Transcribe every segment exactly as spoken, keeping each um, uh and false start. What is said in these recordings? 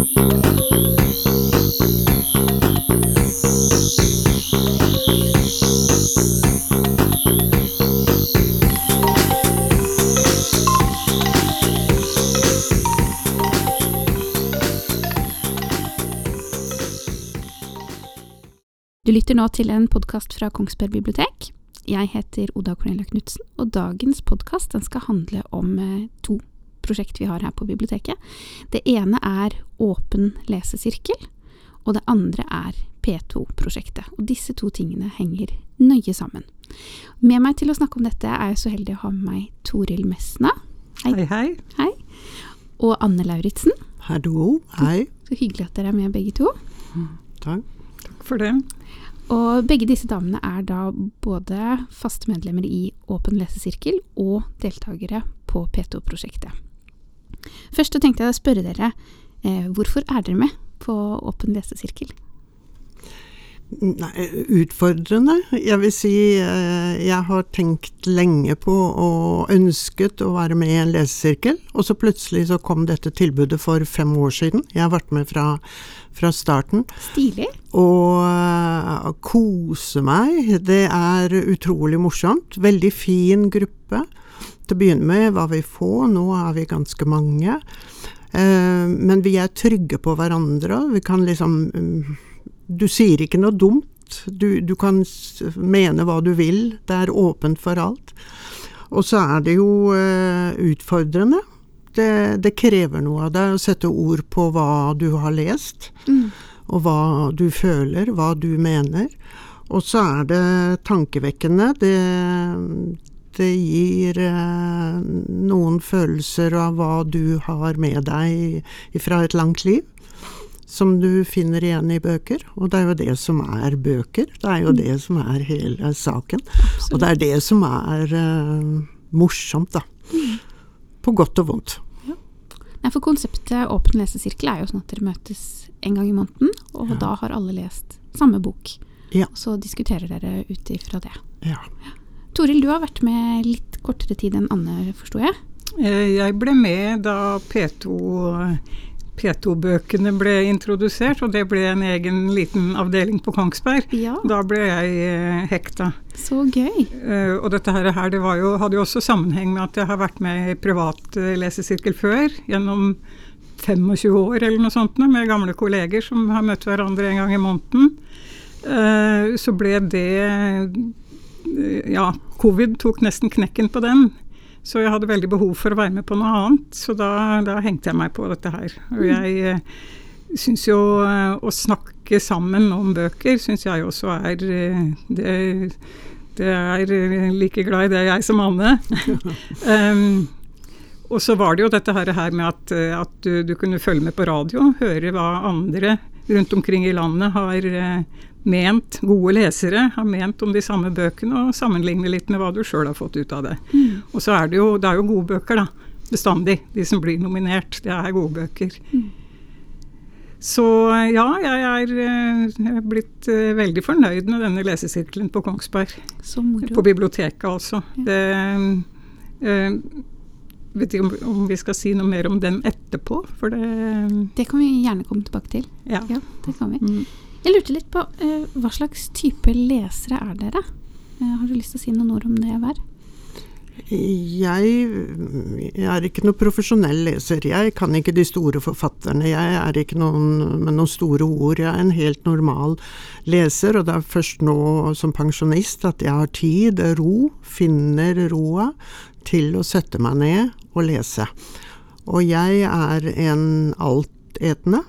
Du lytter nå til en podcast fra Kongsberg bibliotek. Jeg heter Oda Cornelia Knudsen, og dagens podcast den skal handle om eh, to prosjekt vi har her på biblioteket. Det ene er Åpen lesesirkel, og det andre er P to-prosjektet. Og disse to tingene henger nøye sammen. Med meg til å snakke om dette er jeg så heldig å ha med meg Toril Mesna. Hei, hei. hei. Hei. Og Anne Lauritsen. Hallo, hei. Så hyggelig at dere er med begge to. Mm, takk. Takk for det. Og begge disse damene er da både faste medlemmer i Åpen lesesirkel og deltakere på P to-prosjektet. Først så tenkte jeg å spørre dere, eh, hvorfor er dere med på Åpen lesesirkel? Nei, utfordrende. Jeg vil si, eh, jeg har tenkt lenge på og ønsket å være med i en lesesirkel, og så plutselig så kom dette tilbudet for fem år siden. Jeg har vært med fra, fra starten. Stilig. Og uh, kose meg. Det er utrolig morsomt. Veldig fin gruppe. Til å begynne med var vi få, nå er vi ganske mange. Uh, men vi er trygge på hverandre. Vi kan liksom... Um, Du sier ikke noe dumt, du, du kan mene hva du vil, det er åpent for alt. Og så er det jo uh, utfordrende. Det, det krever noe av deg å sette ord på hva du har lest, mm. og hva du føler, hva du mener. Og så er det tankevekkende, det, det gir uh, noen følelser av hva du har med deg fra et langt liv, som du finner igjen i bøker, og det er jo det som er bøker, det er jo mm. det som er hele saken, Absolutt. Og det er det som er uh, morsomt da, mm. på godt og vondt. Ja. Nei, for konseptet Åpen lesesirkel er jo sånn at dere møtes en gang i måneden, og ja. Da har alle lest samme bok, ja. Og så diskuterer dere ut ifra det. Ja. Toril, du har vært med litt kortere tid enn Anne, forstår jeg? Jeg ble med da P to... P to-bøkene ble introdusert, og det ble en egen liten avdeling på Kongsberg. Ja. Da ble jeg eh, hekta. Så gøy. Uh, og dette her, her det var jo, hadde jo også sammenheng med at jeg har vært med i privat uh, lesesirkel før, gjennom tjuefem år eller noe sånt, med gamle kolleger som har møtt hverandre en gang i måneden. Uh, så ble det, uh, ja, covid tok nesten knekken på den. Så jeg hadde veldig behov for å være med på noe annet, så da, da hengte jeg meg på dette her. Og jeg eh, synes jo eh, å snakke sammen om bøker, synes jeg også er, eh, det, det er like glad i det jeg som Anne. um, og så var det jo dette her, her med at, at du, du kunne følge med på radio, høre hva andre rundt omkring i landet har eh, ment, gode lesere har ment om de samme bøkene, og sammenligne litt med hva du selv har fått ut av det. Mm. Og så er det jo, det er jo gode bøker da, bestandig. De som blir nominert, det er gode bøker. Mm. Så ja, jeg er, jeg er blitt uh, veldig fornøyd med denne lesesirkelen på Kongsberg. Så moro. På biblioteket altså. Ja. Det, uh, vet ikke om, om vi skal si noe mer om den etterpå, for det... Det kan vi gjerne komme tilbake til. Ja. Ja, det kan vi. Mm. Jeg lurte litt på, uh, hva slags type lesere er dere? Uh, har du lyst til å si noen ord om det hver? Jeg, jeg er ikke noen profesjonell leser. Jeg kan ikke de store forfatterne. Jeg er ikke noen med noen store ord. Jeg er en helt normal leser, og det er først nå som pensjonist at jeg har tid, ro, finner roa til å sette meg ned og lese. Og jeg er en altetende,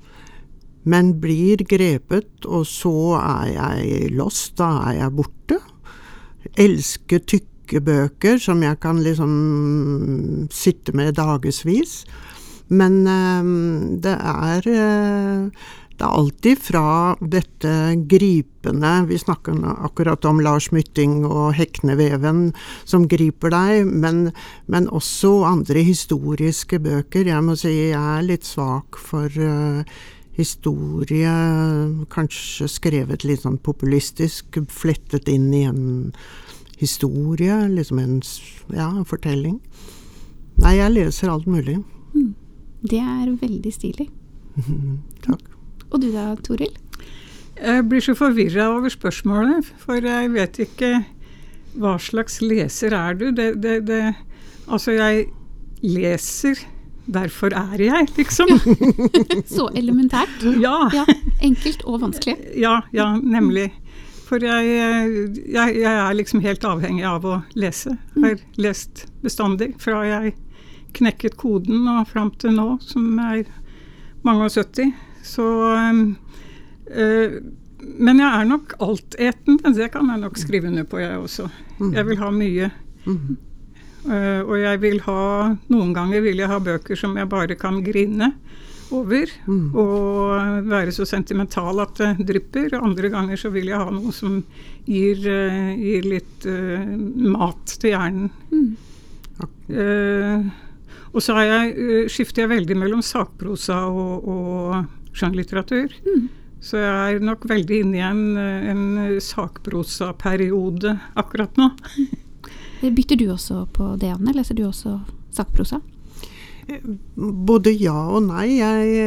men blir grepet, og så er jeg lost, da er jeg borte. Elsker tykke bøker som jeg kan liksom sitte med dagesvis. Men øh, det er øh, det er alltid fra dette gripende, vi snakker akkurat om Lars Mytting og Hekneveven som griper deg, men, men også andre historiske bøker. Jeg må si jeg er litt svak for uh, historie, kanskje skrevet litt sånn populistisk, flettet inn i en historie, liksom en, ja, en fortelling. Nei, jeg leser alt mulig. Mm. Det er veldig stilig. Mm, takk. Og du da, Toril? Jeg blir så forvirret over spørsmålet, for jeg vet ikke hva slags leser er du. Det, det, det, altså, jeg leser, derfor er jeg, liksom. Så elementært. Ja. Ja, enkelt og vanskelig. Ja, ja, nemlig. For jeg, jeg, jeg er liksom helt avhengig av å lese. Jeg har lest bestandig, fra jeg knekket koden og frem til nå, som er mange og sytti. Så, øh, men jeg er nok altetende, det kan jeg nok skrive under på jeg også. Jeg vil ha mye. Mm. Uh, og jeg vil ha, noen ganger vil jeg ha bøker som jeg bare kan grine over, Mm. og være så sentimental at det drypper. Andre ganger så vil jeg ha noe som gir, uh, gir litt uh, mat til hjernen. Mm. Uh, og så er jeg, uh, skifter jeg veldig mellom sakprosa og, og skjønnlitteratur. Mm. Så jeg er nok veldig inne i en, en sakprosa-periode akkurat nå. Bytter du også på det, Anne? Leser du også sakprosa? Både ja og nei. Jeg,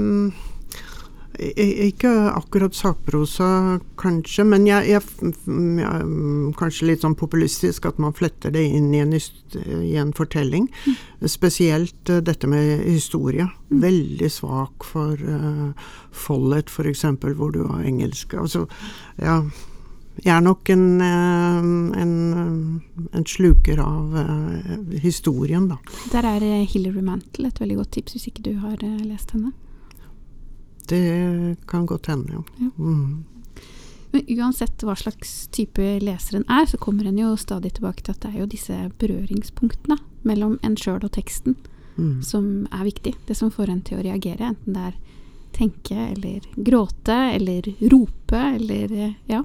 jeg ikke akkurat sakprosa, kanskje, men jeg, jeg, jeg kanskje litt sånn populistisk at man fletter det inn i en, i en fortelling. Mm. Spesielt uh, dette med historie. Mm. Veldig svak for uh, Follett, for eksempel, hvor du har engelsk. Altså, ja, jeg er nok en, uh, en, uh, en sluker av uh, historien, da. Der er uh, Hilary Mantel et veldig godt tips, hvis ikke du har uh, lest henne. Det kan godt hende, ja. Ja. Mm. Men uansett hva slags type leseren er, så kommer en jo stadig tilbake til at det er jo disse berøringspunktene mellom en selv og teksten mm. som er viktig. Det som får en til å reagere, enten det er tenke eller gråte eller rope eller ja.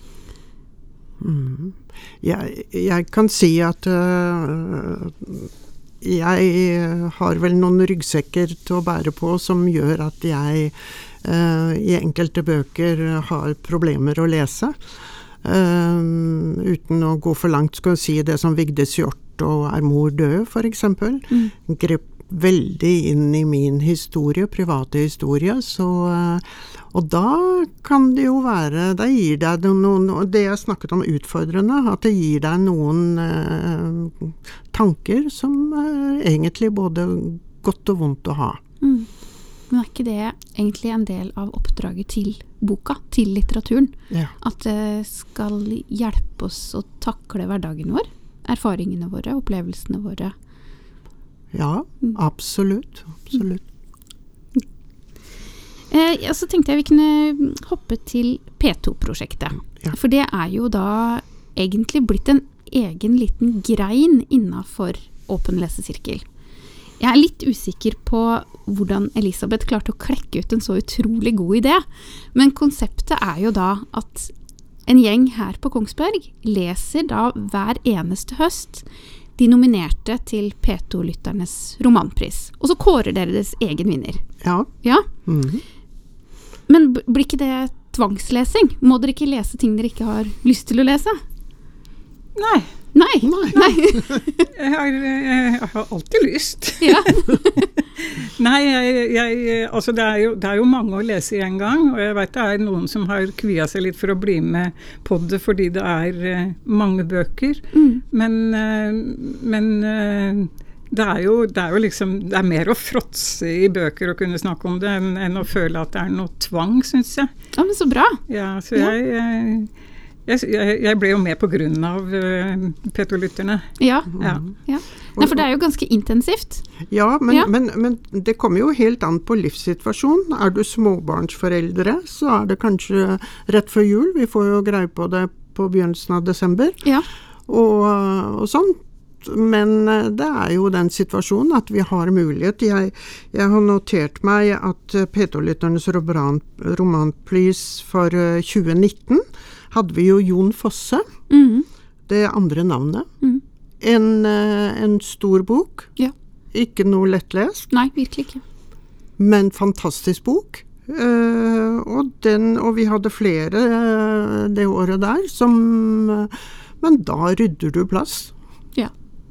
Mm. Jeg, jeg kan si at uh, jeg har vel noen ryggsekker til å bære på som gjør at jeg uh, i enkelte bøker har problemer å lese. Uh, uten å gå for langt skal jeg si det som Vigdis Hjorth og Er mor død, for eksempel. Mm. Grep veldig inn i min historie, private historie, så uh, og da kan det jo være, da gir deg noen, det jeg snakket om utfordrende, at det gir deg noen eh, tanker som er egentlig både godt og vondt å ha. Mm. Men er ikke det egentlig en del av oppdraget til boka, til litteraturen? Ja. At det skal hjelpe oss å takle hverdagen vår, erfaringene våre, opplevelsene våre? Ja, absolutt, absolutt. Eh, så tenkte jeg vi kunne hoppe til P to-prosjektet. Ja. For det er jo da egentlig blitt en egen liten grein innenfor Åpen lesesirkel. Jeg er litt usikker på hvordan Elisabeth klarte å klekke ut en så utrolig god idé. Men konseptet er jo da at en gjeng her på Kongsberg leser da hver eneste høst de nominerte til P to-lytternes romanpris. Og så kårer dere deres egen vinner. Ja. Ja? Mhm. Men blir ikke det tvangslesing? Må dere ikke lese ting dere ikke har lyst til å lese? Nei. Nei. Nei. Nei. jeg, har, jeg har alltid lyst. Ja. Nei, jeg, jeg, altså det er, jo, det er jo mange å lese i en gang, og jeg vet det er noen som har kviet seg litt for å bli med på det, fordi det er uh, mange bøker. Mm. Men, uh, men uh, det er jo, det er jo liksom, det er mer å fråtse i bøker å kunne snakke om det, enn, enn å føle at det er noe tvang, synes jeg. Ja, men så bra. Ja, så jeg, jeg, jeg, jeg ble jo med på grunn av uh, P to-lytterne. Ja, ja. ja. Nei, for det er jo ganske intensivt. Ja, men, ja. Men, men det kommer jo helt an på livssituasjonen. Er du småbarnsforeldre, så er det kanskje rett før jul. Vi får jo greie på det på begynnelsen av desember. Ja. Og, og sånn. Men det er jo den situasjonen at vi har mulighet. Jeg, jeg har notert meg at P to-lytternes roman, romanpris for tjue nitten hadde vi jo Jon Fosse, mm. det andre navnet. Mm. En, en stor bok, ja. Ikke noe lettlest. Nei, virkelig ikke. Men fantastisk bok. Uh, og, den, og vi hadde flere uh, det året der, som, uh, men da rydder du plass. Ja.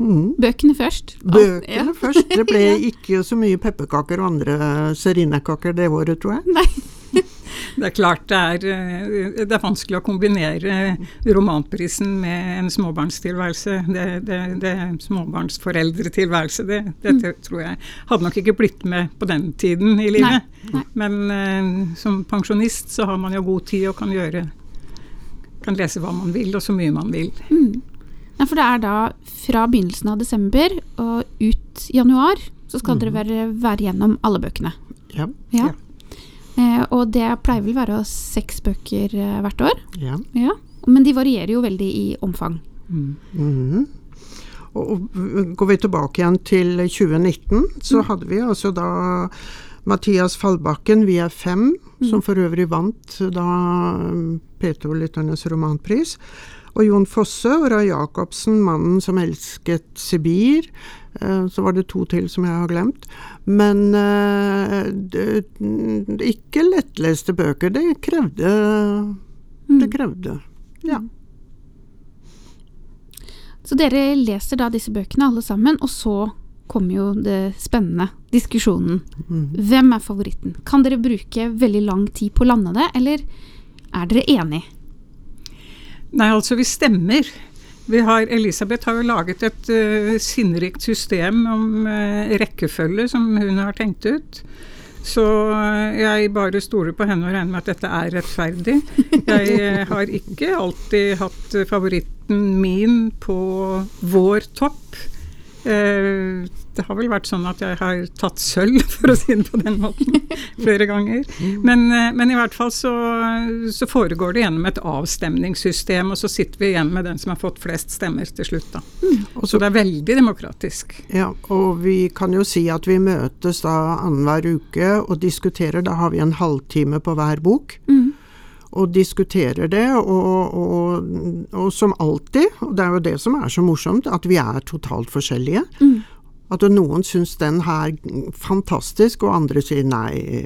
Mm. Bøkene først. Bøkene ja. først. Det ble ikke så mye pepperkaker og andre serinekaker det året, tror jeg. Nei. Det er klart det er, det er vanskelig å kombinere romanprisen med en småbarnstilværelse. Det, det, det er småbarnsforeldretilværelse. Det, dette mm. tror jeg hadde nok ikke blitt med på den tiden i livet. Nei. Nei. Men uh, som pensjonist så har man jo god tid og kan gjøre, kan lese hva man vil og så mye man vil. Mm. Ja, for det er da fra begynnelsen av desember og ut januar så skal mm. dere være, være gjennom alle bøkene. Ja. Ja. ja. Eh, og det pleier vel være seks bøker eh, hvert år. Ja. Ja. Men de varierer jo veldig i omfang. Mm. Mm. Og, og går vi tilbake igjen til tjue nitten, så mm. hadde vi altså da Mathias Fallbakken, Vi er fem, mm. som for øvrig vant da P to-lytternes romanpris. Og Jon Fosse og Roy Jacobsen, Mannen som elsket Sibir. Så var det to til som jeg har glemt. Men uh, det, ikke lettleste bøker. Det krevde, det krevde, ja. Så dere leser da disse bøkene alle sammen, og så kommer jo det spennende diskusjonen. Mm. Hvem er favoritten? Kan dere bruke veldig lang tid på å lande det, eller er dere enige? Nei, altså vi stemmer. Vi har, Elisabeth har jo laget et uh, sinnrikt system om uh, rekkefølge som hun har tenkt ut. Så uh, jeg bare stoler på henne og regner med at dette er rettferdig. Jeg uh, har ikke alltid hatt uh, favoritten min på vår topp. Uh, det har vel vært sånn at jeg har tatt sølv, for å si det på den måten, flere ganger. Men, men i hvert fall så, så foregår det gjennom et avstemningssystem, og så sitter vi igjen med den som har fått flest stemmer til slutt. Da. Mm. Så det er veldig demokratisk. Ja, og vi kan jo si at vi møtes da annenhver uke og diskuterer. Da har vi en halvtime på hver bok. Mm. Og diskuterer det, og, og, og som alltid, og det er jo det som er så morsomt, at vi er totalt forskjellige. Mm. At noen synes den her fantastisk, og andre sier nei,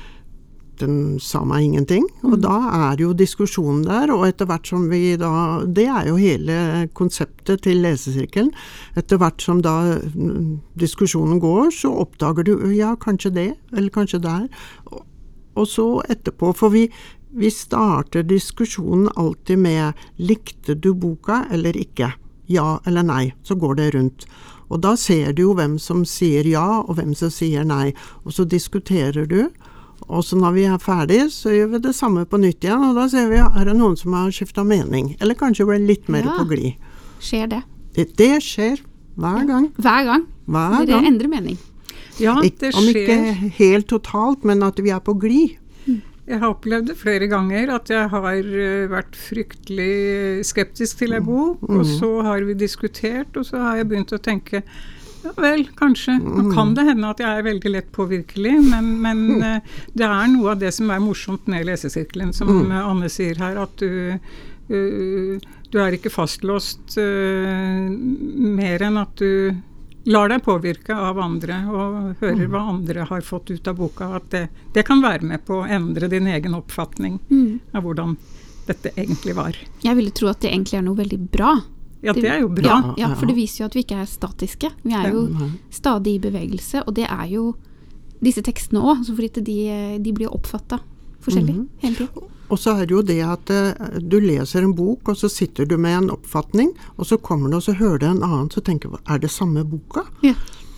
den sa meg ingenting. Mm. Og da er jo diskusjonen der, og etter hvert som vi da, det er jo hele konseptet til lesesirkelen. Etter hvert som da diskusjonen går, så oppdager du, ja, kanskje det, eller kanskje der. Og, og så etterpå, for vi Vi starter diskusjonen alltid med likte du boka eller ikke? Ja eller nei, så går det rundt. Og da ser du jo hvem som sier ja og hvem som sier nei. Og så diskuterer du, og så når vi er ferdige så gjør vi det samme på nytt igjen, og da ser vi, er det noen som har skiftet mening? Eller kanskje ble litt mer ja. På glid. Skjer det? Det, det skjer hver gang. Ja. Hver gang? Hver Dere gang. endrer mening? Ja, det skjer. Om ikke helt totalt, men at vi er på glid. Jeg har opplevd det flere ganger at jeg har vært fryktelig skeptisk til en bok, mm. og så har vi diskutert, og så har jeg begynt å tenke, ja vel, kanskje, nå kan det hende at jeg er veldig lett påvirkelig, men, men mm. det er noe av det som er morsomt med lesesirkelen, som mm. Anne sier her, at du, uh, du er ikke fastlåst uh, mer enn at du lar deg påvirke av andre, og hører mm. hva andre har fått ut av boka, at det, det kan være med på å endre din egen oppfatning mm. av hvordan dette egentlig var. Jeg ville tro at det egentlig er noe veldig bra. Ja, det er jo bra. Ja, ja, for det viser jo at vi ikke er statiske. Vi er jo stadig i bevegelse, og det er jo disse tekstene også, fordi de, de blir oppfattet forskjellig mm. hele tiden. Og så er det jo det at uh, du leser en bok, og så sitter du med en oppfatning, og så kommer du og så hører du en annen, så tenker du, er det samme boka? Ja.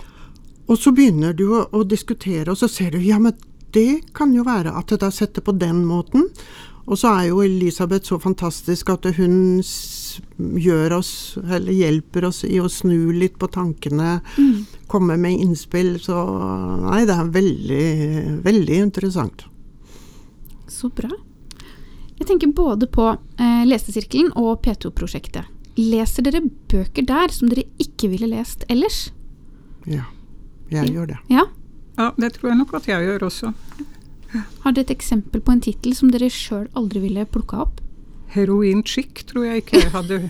Og så begynner du å, å diskutere, og så ser du, ja, men det kan jo være at det da setter på den måten. Og så er jo Elisabeth så fantastisk at hun gjør oss, eller hjelper oss i å snu litt på tankene, mm. komme med innspill, så nei, det er veldig, veldig interessant. Så bra. Jeg tenker både på eh, lesesirkelen og P to-prosjektet. Leser dere bøker der som dere ikke ville lest ellers? Ja, jeg gjør det. Ja? Ja, det tror jeg nok at jeg gjør også. Har dere et eksempel på en titel som dere selv aldri ville plukket opp? Heroin chic tror jeg ikke jeg hadde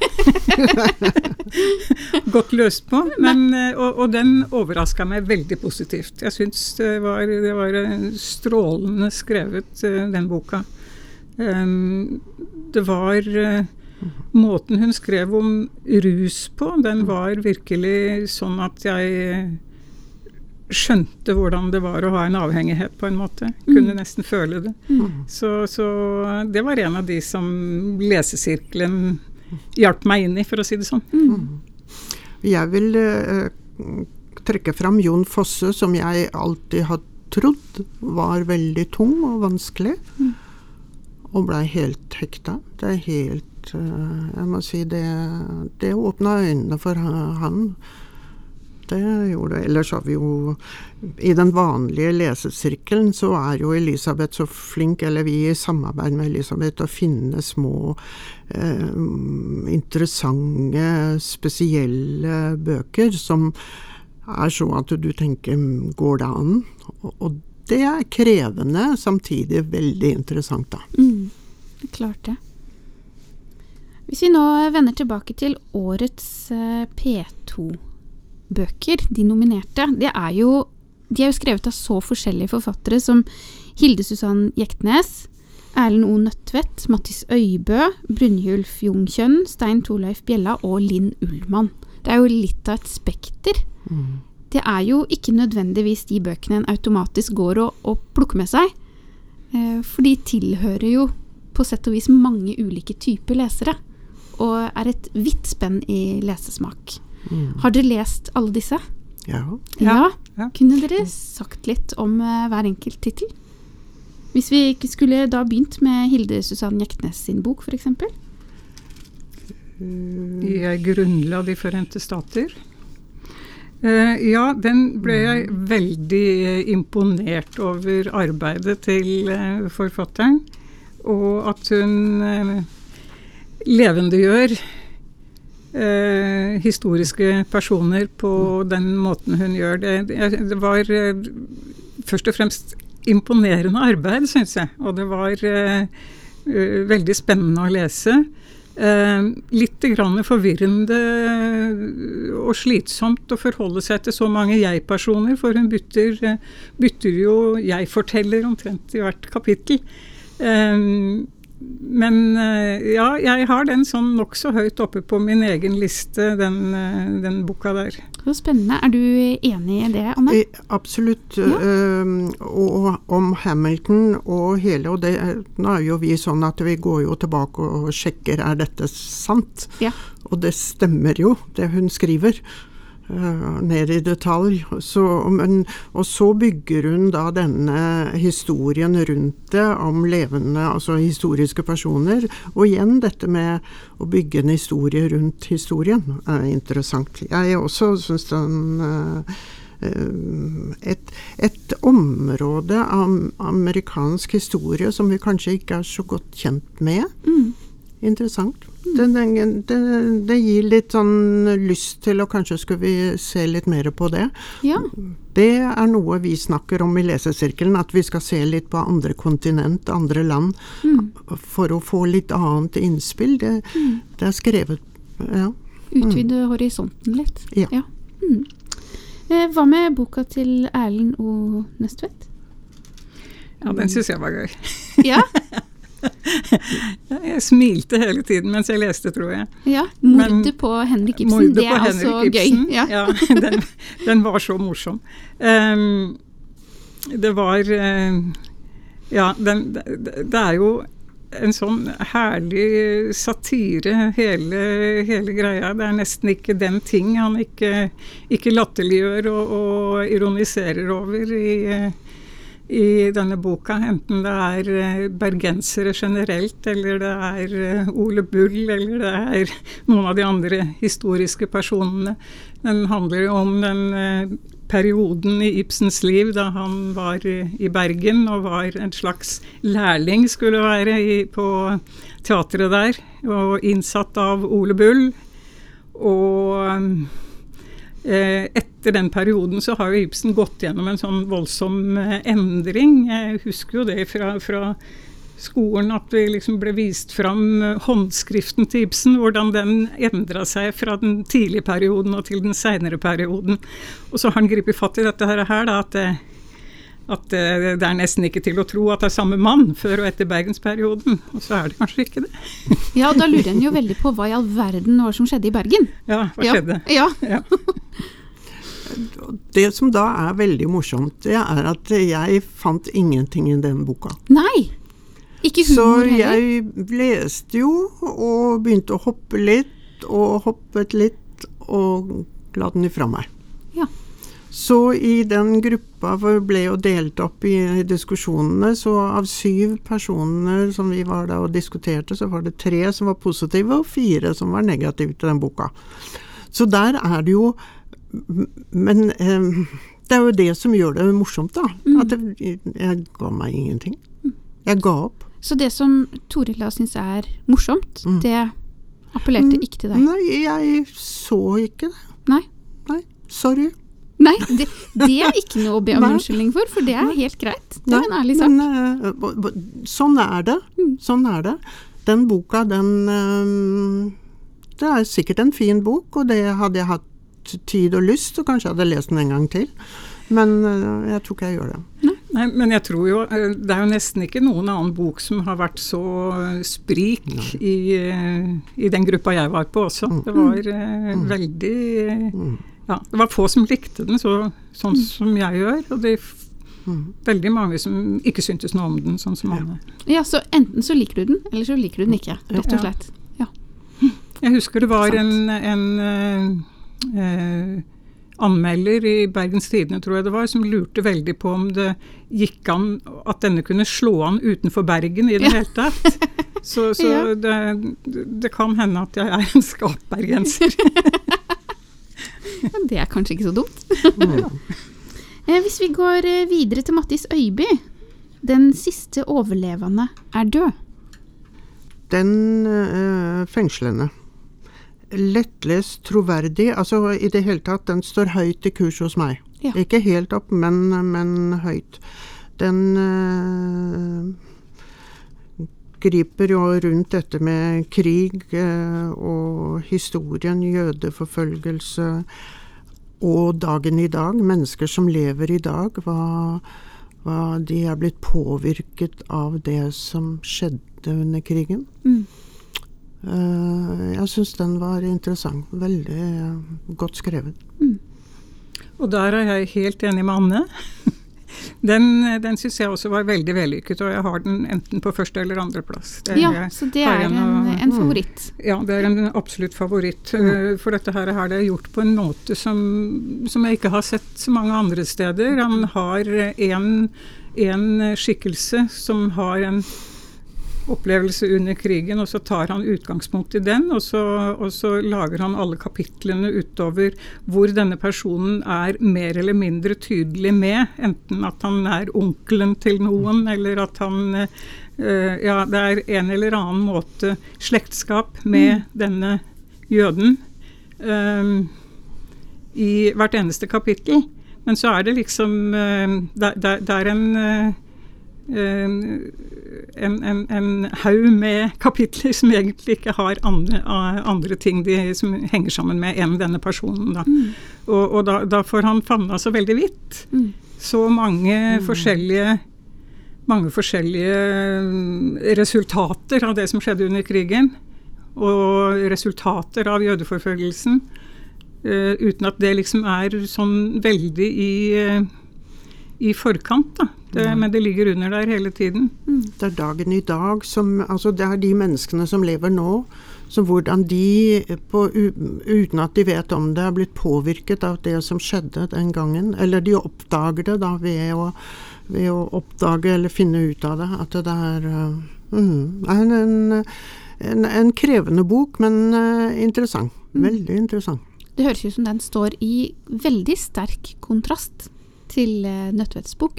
gått løst på, men, og, og den overrasket meg veldig positivt. Jeg synes det var, det var strålende skrevet, den boka. Um, det var uh, Måten hun skrev om rus på, den var virkelig sånn at jeg skjønte hvordan det var å ha en avhengighet på en måte. Kunne nesten føle det. Mm. Så, så det var en av de som lesesirkelen hjalp meg inn i, for å si det sånn. Mm. Jeg vil uh, trekke fram Jon Fosse, som jeg alltid har trodd var veldig tung og vanskelig, mm. og ble helt hekta. Det er helt, uh, jeg må si, det, det åpnet øynene for han. Det gjorde det. Ellers har vi jo, i den vanlige lesesirkelen, så er jo Elisabeth så flink, eller vi i samarbeid med Elisabeth, å finne små, eh, interessante, spesielle bøker, som er så at du tenker, går det an? Og, og det er krevende, samtidig veldig interessant da. Mm, klart det. Hvis vi nå vender tilbake til årets eh, P to bøker, de nominerte, det er jo, de er jo skrevet av så forskjellige forfattere som Hilde Susann Jektnes, Erlend O. Nødtvedt, Mattis Øybø, Brynjulf Jungkjønn, Stein Torleif Bjella og Linn Ullmann. Det er jo litt av et spekter. Mm. Det er jo ikke nødvendigvis de bøkene en automatisk går og, og plukker med seg, eh, for de tilhører jo på sett og vis mange ulike typer lesere, og er et vidt spenn i lesesmak. Mm. Har dere lest alle disse? Ja. Ja. ja. Kunne dere sagt litt om uh, hver enkelt titel? Hvis vi ikke skulle da begynt med Hilde Susann Jektnes sin bok, for eksempel? Jeg grunnla De Forente Stater. Uh, ja, den ble jeg veldig imponert over arbeidet til uh, forfatteren, og at hun uh, levendegjør Eh, historiske personer på den måten hun gjør det. Det, det var eh, først og fremst imponerende arbeid, synes jeg. Og det var eh, eh, veldig spennende å lese. Eh, litt grann forvirrende og slitsomt å forholde seg til så mange jeg-personer, for hun bytter, bytter jo jeg-forteller omtrent i hvert kapittel. Eh, Men ja, jeg har den sånn nok så høyt oppe på min egen liste, den, den boka der. Så spennende. Er du enig i det, Anne? Eh, absolutt. Ja. Uh, og om Hamilton og hele, og det, nå er jo vi sånn at vi går jo tilbake og sjekker, er dette sant? Ja. Og det stemmer jo, det hun skriver. Uh, ned i detalj. Så, men, og så bygger hun da denne historien rundt det om levende, altså historiske personer. Og igjen dette med å bygge en historie rundt historien er interessant. Jeg også synes den uh, et, et område av amerikansk historie som vi kanskje ikke er så godt kjent med. Mm. Interessant. Det, det, det, det gir litt sånn lyst til å kanskje skulle vi se litt mer på det. Ja. Det er noe vi snakker om i lesesirkelen, at vi skal se litt på andre kontinent, andre land, mm. for å få litt annet innspill. Det, mm. det er skrevet, ja. Utvide mm. horisonten litt. Ja. ja. Mm. Hva med boka til Erlend O. Nødtvedt? Ja, den synes jeg var gøy. Ja. Jeg smilte hele tiden mens jeg leste, tror jeg. Ja, mordet på Henrik Ibsen, det er altså Ibsen, gøy. Ja, ja den, den var så morsom. Um, det var, uh, ja, den, det, det er jo en sånn herlig satire, hele, hele greia. Det er nesten ikke den ting han ikke, ikke latterliggjør og, og ironiserer over i i denne boka, enten det er bergensere generelt, eller det er Ole Bull, eller det er noen av de andre historiske personene. Den handler om den perioden i Ibsens liv da han var i Bergen og var en slags lærling, skulle være, i, på teatret der, og innsatt av Ole Bull. Og etter den perioden så har jo Ibsen gått gjennom en sånn voldsom endring. Jeg husker jo det fra, fra skolen, at det liksom ble vist fram håndskriften til Ibsen, hvordan den endret seg fra den tidlige perioden og til den senere perioden. Og så har han gripet fatt i dette her, da, at det, at det, det er nesten ikke til å tro at det er samme mann før og etter Bergensperioden, og så er det kanskje ikke det. Ja, og da lurer en jo veldig på hva i all verden var som skjedde i Bergen. Ja, hva ja. skjedde? Ja. Ja. Det som da er veldig morsomt, det er at jeg fant ingenting i den boka. Nei, ikke humor heller. Så jeg leste jo, og begynte å hoppe litt, og hoppet litt, og la den ifra meg. Ja. Så i den gruppa ble jo delt opp i diskusjonene, så av syv personer som vi var der og diskuterte, så var det tre som var positive, og fire som var negative til den boka. Så der er det jo, men eh, det er jo det som gjør det morsomt da, mm. at det, jeg ga meg ingenting. Jeg ga opp. Så det som Toril da synes er morsomt, mm. det appellerte mm. ikke til deg? Nei, jeg så ikke det. Nei? Nei, sorry. Nei, det, det er ikke noe å be om unnskyldning for, for det er helt greit. Det er en ærlig sak. Men, uh, sånn er det. Mm. Sånn er det. Den boka, den uh, det er sikkert en fin bok, og det hadde jeg hatt tid og lyst, og kanskje hadde jeg lest den en gang til. Men uh, jeg tror ikke jeg gjør det. Nei. Nei, men jeg tror jo, det er jo nesten ikke noen annen bok som har vært så sprik i, i den gruppa jeg var på også. Det var uh, mm. veldig... Uh, Ja, det var få som likte den så, sånn mm. som jeg gjør, og det er mm. veldig mange som ikke syntes noe om den, sånn som Anne. Ja, så enten så liker du den, eller så liker du den ikke, rett og slett. Ja. Jeg husker det var en, en uh, uh, anmelder i Bergens Tidende, tror jeg det var, som lurte veldig på om det gikk an at denne kunne slå an utenfor Bergen i det ja. hele tatt. Så, så ja. det, det kan hende at jeg er en skapbergenser. Det er kanskje ikke så dumt. eh, hvis vi går videre til Mattis Øyby. Den siste overlevende er død. Den øh, fengslende. Lettlest, troverdig. Altså i det hele tatt, den står høyt i kurs hos meg. Ja. Ikke helt opp, men, men høyt. Den... Øh, griper jo rundt dette med krig eh, og historien, jødeforfølgelse og dagen i dag, mennesker som lever i dag, hva, hva de er blitt påvirket av det som skjedde under krigen. Mm. Eh, jeg synes den var interessant, veldig eh, godt skrevet. Mm. Og der er jeg helt enig med Anne. Den, den synes jeg også var veldig vellykket, og jeg har den enten på første eller andre plass. Det, ja, så det er en, en, en favoritt. Ja, det er en absolutt favoritt. Mm. For dette her har det gjort på en måte som, som jeg ikke har sett så mange andre steder. Han har en, en skikkelse som har en opplevelse under krigen, og så tar han utgangspunkt i den, og så, og så lager han alle kapitlene utover hvor denne personen er mer eller mindre tydelig med, enten at han er onkelen til noen, eller at han, uh, ja, det er en eller annen måte slektskap med mm. denne jøden um, i hvert eneste kapittel. Men så er det liksom, uh, det, det, det er en... Uh, En, en, en haug med kapitler som egentlig ikke har andre, andre ting de, som henger sammen med enn denne personen. Da. Mm. Og, og da, da får han favna så veldig vidt. Mm. Så mange mm. forskjellige mange forskjellige resultater av det som skjedde under krigen, og resultater av jødeforfølgelsen, uh, uten at det liksom er sånn veldig i... Uh, i forkant da, det, mm. men det ligger under der hele tiden. Mm. Det er dagen i dag, som, altså det er de menneskene som lever nå, som hvordan de, på, uten at de vet om det, har blitt påvirket av det som skjedde den gangen, eller de oppdager det da ved å, ved å oppdage eller finne ut av det, at det er mm, en, en, en, en krevende bok, men uh, interessant, mm. veldig interessant. Det høres ut som den står i veldig sterk kontrast til uh, Nødtvedts bok.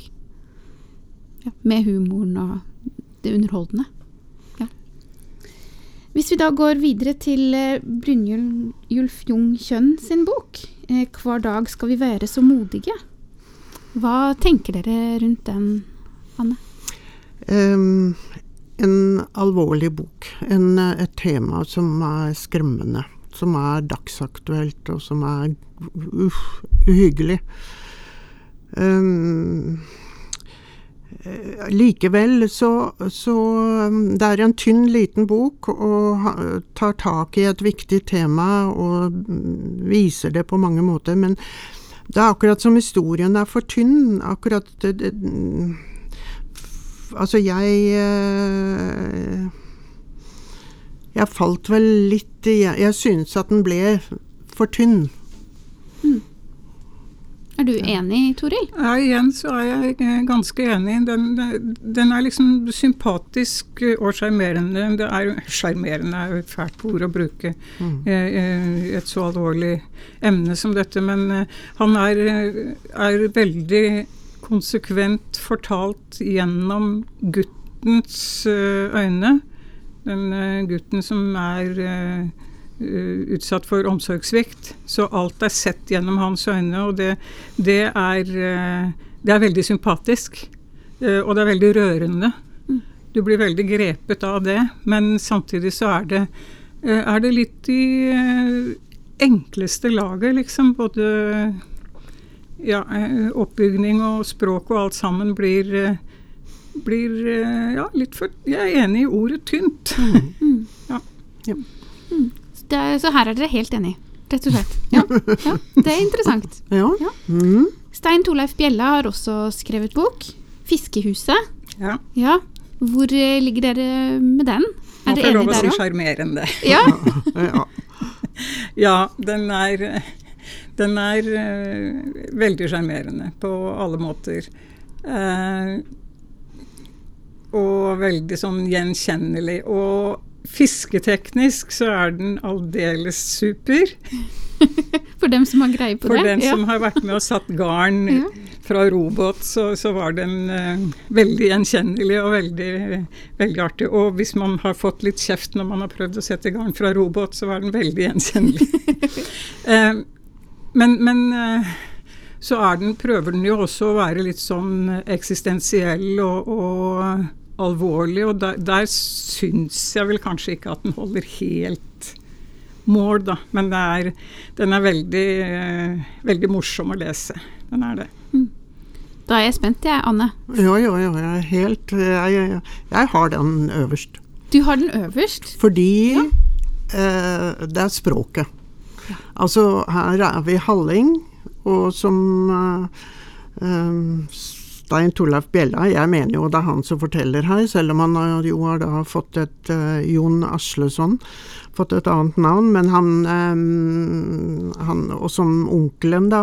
Ja, med humoren og det underholdende. Ja. Hvis vi da går videre til uh, Brynjulf Jung Kjønn sin bok, uh, Hver dag skal vi være så modige. Hva tenker dere rundt den, Anne? Um, en alvorlig bok. En, et tema som er skremmende, som er dagsaktuelt og som er uh, uhyggelig. Um, likevel så, så det er en tynn liten bok og tar tak i et viktig tema og viser det på mange måter, men det er akkurat som historien er for tynn, akkurat det, det, altså jeg jeg falt vel litt i, jeg synes at den ble for tynn. Mm. Er du enig, Toril? Ja, igjen så er jeg ganske enig. Den, den er liksom sympatisk og charmerende. Det er charmerende er jo et fælt ord å bruke mm. i et så alvorlig emne som dette, men han er, er veldig konsekvent fortalt gjennom guttens øyne. Den gutten som er Uh, utsatt for omsorgssvikt, så alt er sett gjennom hans øyne, og det, det, er, uh, det er veldig sympatisk, uh, og det er veldig rørende. Mm. Du blir veldig grepet av det, men samtidig så er det, uh, er det litt i uh, enkleste laget, liksom, både ja, uh, oppbygning og språk og alt sammen blir, uh, blir uh, ja, litt for, jeg er enig i ordet tynt. Mm. Mm. ja. Ja. Mm. Det er, så her er dere helt enige, rett og slett. Ja, ja, det er interessant. Ja. Ja. Mm. Stein Torleif Bjella har også skrevet bok, Fiskehuset. Ja. Ja. Hvor ligger dere med den? Er dere enige der også? Man får lov å si charmerende. Ja. ja. ja, den er, den er uh, veldig charmerende på alle måter. Uh, og veldig sånn gjenkjennelig, og fisketeknisk så er den aldeles super. For dem som har greie på For det? For den ja. som har vært med og satt garn ja. Fra robåt, så, så var den uh, veldig gjenkjennelig og veldig, veldig artig. Og hvis man har fått litt kjeft når man har prøvd å sette garn fra robåt, så var den veldig gjenkjennelig. uh, men men uh, så er den, prøver den jo også å være litt sånn eksistensiell og, og alvorlig, og der, der syns jeg vel kanskje ikke at den holder helt mål, da. Men det er, den er veldig, veldig morsom å lese. Den er det. Mm. Da er jeg spent, jeg, Anne. Ja, ja, ja. Jeg er helt... Jeg, jeg, jeg har den øverst. Du har den øverst? Fordi ja. eh, det er språket. Ja. Altså, her er vi Halling, og som... Eh, eh, Stein Torleif Bjella, jeg mener jo det er han som forteller her, selv om han jo har da fått et uh, Jon Aslesson, fått et annet navn, men han, um, han og som onkelen da,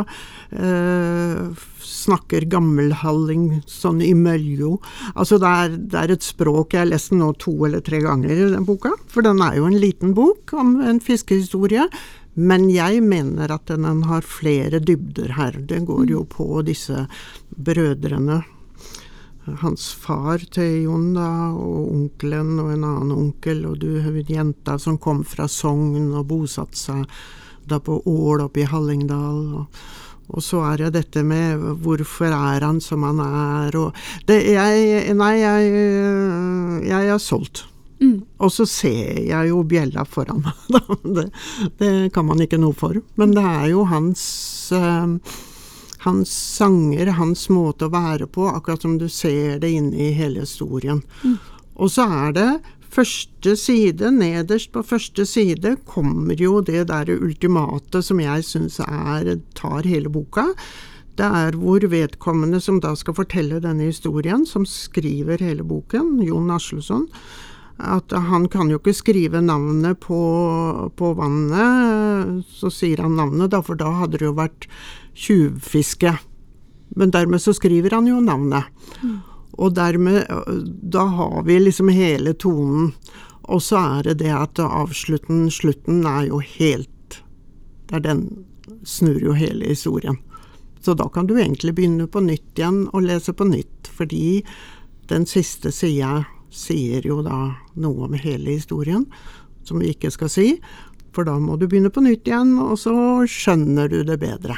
uh, snakker gammelhalling sånn i møljo. Altså det er, det er et språk, jeg har lest den nå to eller tre ganger i den boka, for den er jo en liten bok om en fiskehistorie, men jeg mener at den har flere dybder her. Det går jo på disse brødrene. Hans far til Jon da, og onkelen og en annen onkel, og du har jenta som kom fra Sogn og bosatt seg da på Ål oppe i Hallingdal. Og, og så er det dette med hvorfor er han som han er. Og det, jeg, nei, jeg, jeg er solgt. Mm. Og så ser jeg jo Bjella foran meg. det, det kan man ikke noe for. Men det er jo hans, uh, hans sanger, hans måte å være på, akkurat som du ser det inne i hele historien. Mm. Og så er det første side, nederst på første side, kommer jo det der ultimate som jeg synes er, tar hele boka. Det er hvor vedkommende som da skal fortelle denne historien, som skriver hele boken, Jon Aslesson, at han kan jo ikke skrive navnet på, på vannet, så sier han navnet da, for da hadde det jo vært tjuvfiske. Men dermed så skriver han jo navnet. Mm. Og dermed, da har vi liksom hele tonen. Og så er det det at avslutten, slutten er jo helt, der den snur jo hele historien. Så da kan du egentlig begynne på nytt igjen og lese på nytt, fordi den siste siden sier jo da noe om hele historien, som vi ikke skal si, for da må du begynne på nytt igjen, og så skjønner du det bedre.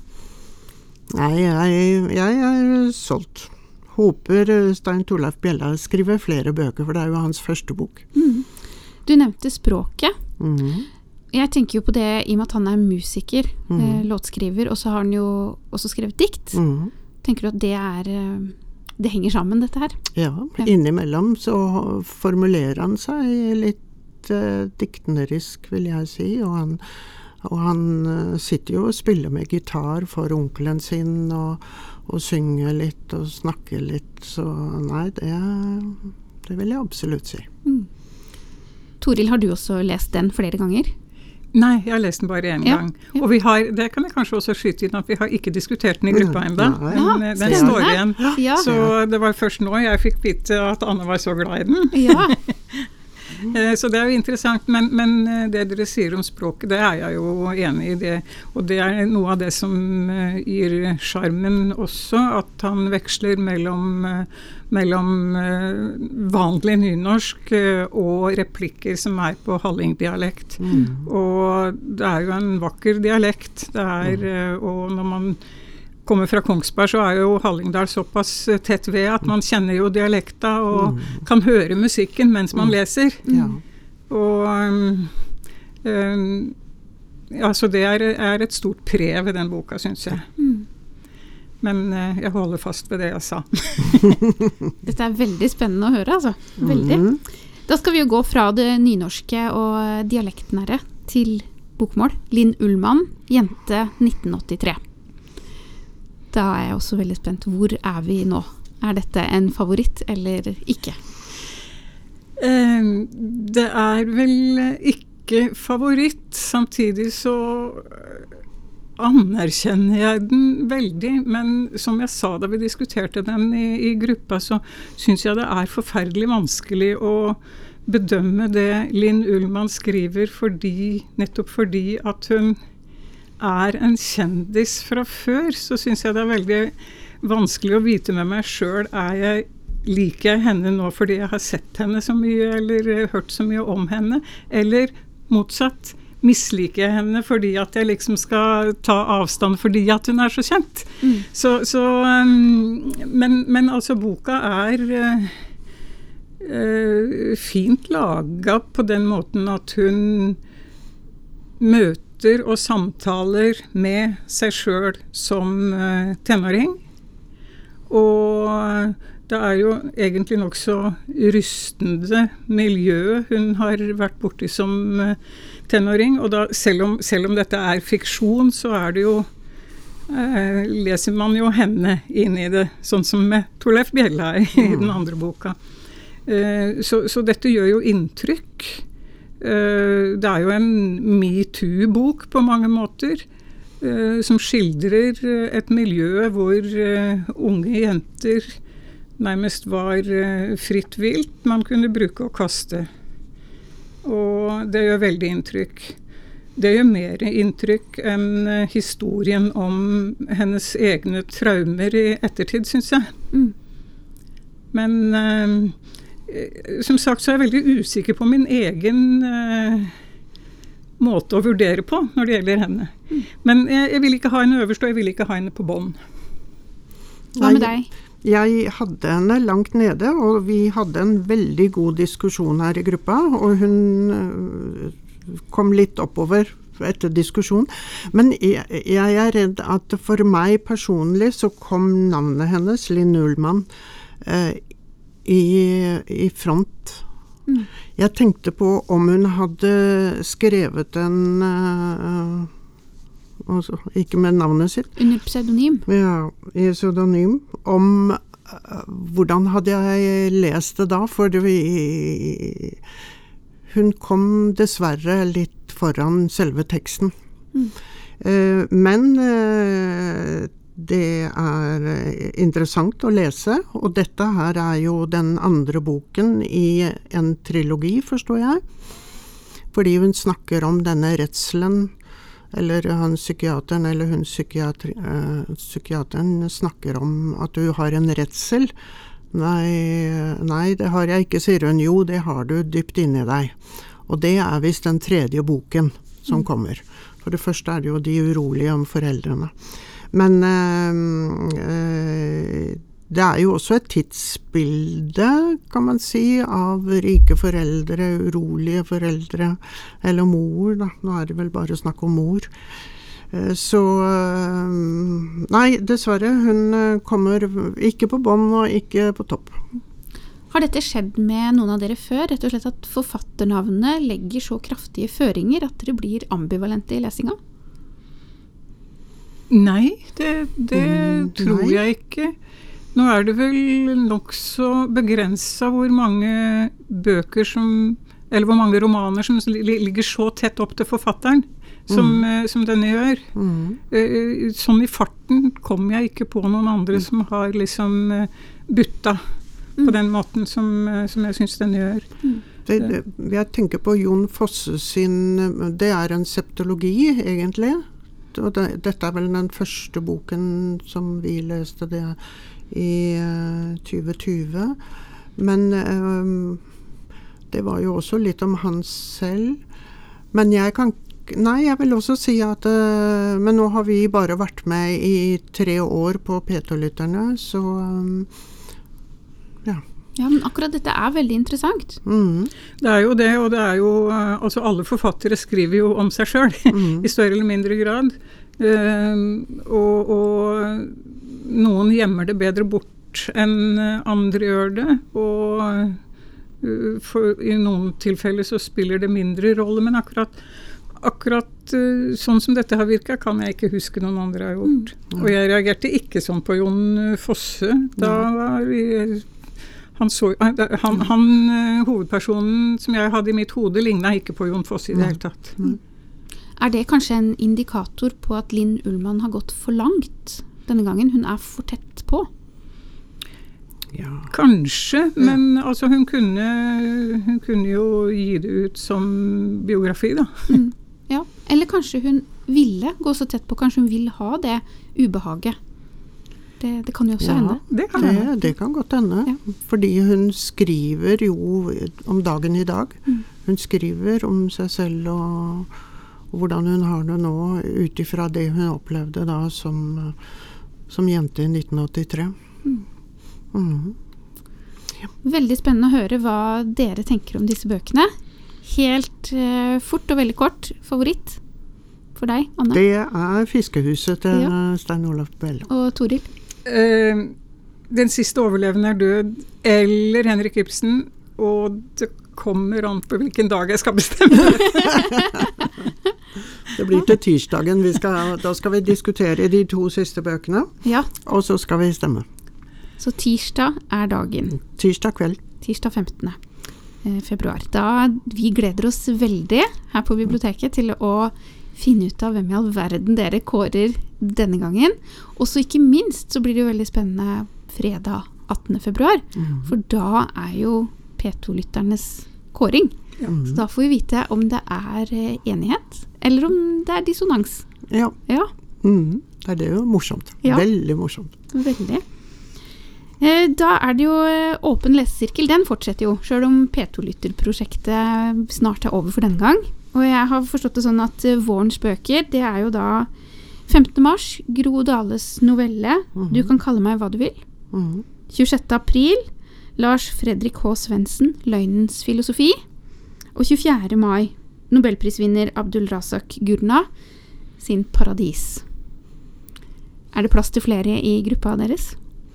Nei, jeg, jeg er solgt. Håper Stein Torleif Bjella skriver flere bøker, for det er jo hans første bok. Mm. Du nevnte språket. Mm. Jeg tenker jo på det i og med at han er musiker, mm. eh, låtskriver, og så har han jo også skrevet dikt. Mm. Tenker du at det er... Eh, det henger sammen, dette her. Ja, innimellom så formulerer han seg litt uh, diktnerisk, vil jeg si, og han, og han uh, sitter jo og spiller med gitar for onkelen sin, og, og synger litt og snakker litt, så nei, det, det vil jeg absolutt si. Mm. Toril, har du også lest den flere ganger? Nei, jeg har lest den bare en ja, gang. Ja. Og vi har, det kan jeg kanskje også skyte inn, at vi har ikke diskutert den i gruppa enda. Nei. Men Ja, den spennende. står igjen. Ja. Så det var først nå jeg fikk vite at Anne var så glad i den. Ja, Eh, Så det er jo interessant, men, men eh, det dere sier om språket, det er jeg jo enig i det. Og det er noe av det som eh, gir skjermen også, at han veksler mellom, eh, mellom eh, vanlig nynorsk eh, og replikker som er på hallingdialekt. Mm. Og det er jo en vakker dialekt, det er, eh, og når man kommer fra Kongsberg, så er jo Hallingdal såpass tett ved at man kjenner jo dialekta og Mm. kan høre musikken mens man Mm. leser. Ja. Og um, um, ja, så det er, er et stort pre ved den boka, synes jeg. mm. Men uh, jeg holder fast ved det jeg sa. Dette er veldig spennende å høre, altså. Veldig. Mhm. Da skal vi jo gå fra det nynorske og dialektnære til bokmål. Linn Ullmann, Jente nitten åttitre. Da er jeg også veldig spent. Hvor er vi nå? Er dette en favoritt eller ikke? Um, det er vel ikke favoritt, samtidig så anerkjenner jeg den veldig, men som jeg sa da vi diskuterte den i, i gruppa, så synes jeg det er forferdelig vanskelig å bedømme det Linn Ullmann skriver, fordi, nettopp fordi at hun er en kjendis fra før, så synes jeg det er veldig vanskelig å vite med meg selv, er jeg, liker jeg henne nå fordi jeg har sett henne så mye, eller hørt så mye om henne, eller motsatt, misliker jeg henne fordi at jeg liksom skal ta avstand fordi at hun er så kjent. Mm. Så, så um, men, men altså boka er uh, uh, fint laget på den måten at hun møter og samtaler med seg selv som uh, tenåring. Og det er jo egentlig nok så rystende miljø hun har vært borti som uh, tenåring, og da, selv, om, selv om dette er fiksjon, så er det jo uh, leser man jo henne inn i det, sånn som med Torleif Bjella i, i den andre boka. Uh, så, så dette gjør jo inntrykk. Uh, det er jo en MeToo-bok på mange måter, uh, som skildrer uh, et miljø hvor uh, unge jenter nærmest var uh, fritt vilt, man kunne bruke og kaste. Og det gjør veldig inntrykk. Det gjør mer inntrykk enn uh, historien om hennes egne traumer i ettertid, synes jeg. Mm. Men uh, som sagt så er jeg veldig usikker på min egen uh, måte å vurdere på når det gjelder henne. Mm. Men jeg, jeg vil ikke ha henne øverst, og jeg vil ikke ha henne på bånd. Hva med deg? Jeg hadde henne langt nede, og vi hadde en veldig god diskusjon her i gruppa, og hun uh, kom litt oppover etter diskusjon. Men jeg, jeg er redd at for meg personlig så kom navnet hennes, Linn Ullmann, uh, I, i front. Mm. Jeg tenkte på om hun hadde skrevet en, uh, altså, ikke med navnet sitt, Under pseudonym? ja, i pseudonym, om uh, hvordan hadde jeg lest det da, for det, vi, hun kom dessverre litt foran selve teksten. Mm. Uh, men uh, det er interessant å lese, og dette her er jo den andre boken i en trilogi, forstår jeg. Fordi hun snakker om denne redselen, eller han psykiateren, eller hun psykiatri, uh, psykiateren snakker om at du har en redsel. Nei, nei, det har jeg ikke, sier hun. Jo, det har du dypt inni deg. Og det er visst den tredje boken som mm. kommer. For det første er det jo de urolige om foreldrene. Men øh, øh, det er jo også et tidsbilde, kan man si, av rike foreldre, urolige foreldre, eller mor, da. Nå er det vel bare snakk om mor. Så nei, dessverre, hun kommer ikke på bånd og ikke på topp. Har dette skjedd med noen av dere før? Rett og slett at forfatternavnene legger så kraftige føringer at dere blir ambivalente i lesinga? Nei, det, det Mm, tror nei. jeg ikke. Nå er det vel nok så begrenset hvor mange bøker som, eller hvor mange romaner som li- ligger så tett opp til forfatteren som, eh, som denne gjør. Mm. Eh, Sånn i farten kom jeg ikke på noen andre som har liksom eh, butta på den måten som, eh, som jeg synes denne gjør. Det, det, jeg tenker på Jon Fosse sin, det er en septologi egentlig, og det, dette er vel den første boken som vi leste det i eh, tjue tjue, men eh, det var jo også litt om han selv, men jeg kan nei, jeg vil også si at eh, men nå har vi bare vært med i tre år på P to-lytterne, så eh, ja. Ja, men akkurat dette er veldig interessant. Mm. Det er jo det, og det er jo, eh, altså alle forfattere skriver jo om seg selv, Mm. i større eller mindre grad. Eh, og, og noen gjemmer det bedre bort enn andre gjør det, og eh, for, i noen tilfeller så spiller det mindre rolle, men akkurat, akkurat eh, sånn som dette har virket, kan jeg ikke huske noen andre har gjort. Og jeg reagerte ikke sånn på Jon Fosse. Da var vi... Han, så, han, han, eh, hovedpersonen som jeg hadde i mitt hode lignet ikke på Jon Fosse i det hele tatt. Er det kanskje en indikator på at Linn Ullmann har gått for langt denne gangen? Hun er for tett på. Ja. Kanskje, men altså hun kunne, hun kunne jo gi det ut som biografi da. Mm. Ja. Eller kanskje hun ville gå så tett på, kanskje hun vil ha det ubehaget. Det, det kan jo også Ja. hende. Det kan Det, hende. det kan godt hende, Ja. fordi hun skriver jo om dagen i dag. Hun skriver om seg selv og, og hvordan hun har det nå, ut ifra det hun opplevde da som, som jente i nitten åttitre. Mhm. Veldig spennende å høre hva dere tenker om disse bøkene. Helt eh, fort og veldig kort, favoritt for deg, Anne Det er Fiskehuset til Ja. Stein Olav Bell. og Toril. Eh, den siste overlevende er død, eller Henrik Ibsen, og det kommer an på hvilken dag jeg skal bestemme. Det blir til tirsdagen. Vi skal, da skal vi diskutere de to siste bøkene, Ja, og så skal vi stemme. så tirsdag er dagen. Tirsdag kveld. Tirsdag femtende februar. Da vi gleder oss veldig her på biblioteket til å finne ut av hvem i all verden dere kårer denne gangen. Og så ikke minst så blir det jo veldig spennende fredag attende februar, for da er jo P to-lytternes kåring. Så da får vi vite om det er eh, enighet, eller om det er dissonans. Ja. Ja, Mhm. Det er det jo morsomt. Ja. Veldig morsomt. veldig. Eh, Da er det jo eh, åpen lesesirkel, den fortsetter jo, selv om P to-lytterprosjektet snart er over for denne gang. Og jeg har forstått det sånn at eh, vårens bøker, det er jo da femtende mars, Gro Dales novelle, Du kan kalle meg hva du vil. Mhm. tjuesjette april, Lars Fredrik H. Svendsen, Løgnens filosofi. Og tjuefjerde mai, Nobelprisvinner Abdul Razak Gurna, sin Paradis. Er det plass til flere i gruppa deres?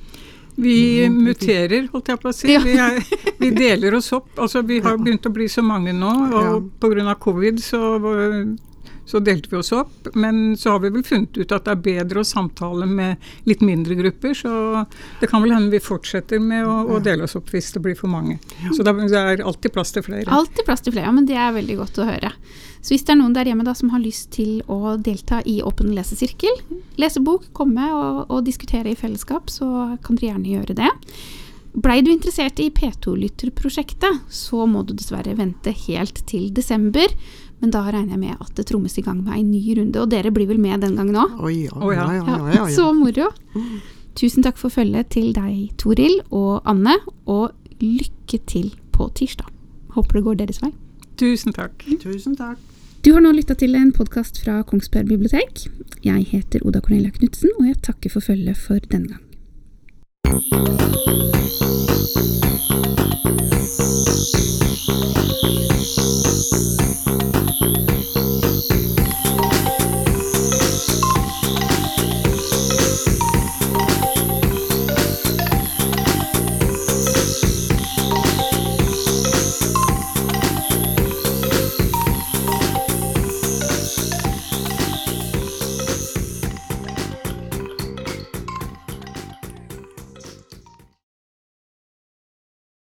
Vi muterer, holdt jeg på å si. Ja. Vi, er, vi deler oss opp. Altså, vi har begynt å bli så mange nå, og Ja. på grunn av covid så, så delte vi oss opp. Men så har vi vel funnet ut at det er bedre å samtale med litt mindre grupper, så det kan vel hende vi fortsetter med å, å dele oss opp hvis det blir for mange. Så da, det er alltid plass til flere. Alltid plass til flere, ja, men det er veldig godt å høre. Så hvis det er noen der hjemme da som har lyst til å delta i åpen lesesirkel, lese bok, komme og, og diskutere i fellesskap, så kan dere gjerne gjøre det. Blei du interessert i P to-lytterprosjektet, så må du dessverre vente helt til desember, men da regner jeg med at det trommes i gang med en ny runde, og dere blir vel med den gangen også? Oi, ja, Å, ja. ja, ja, ja, Ja, ja, ja. så moro. Tusen takk for følget til deg, Toril og Anne, og lykke til på tirsdag. Håper det går deres vei. Tusen takk. Tusen takk. Du har nå lyttet til en podcast fra Kongsberg bibliotek. Jeg heter Oda Cornelia Knudsen, og jeg takker for følget for denne gang.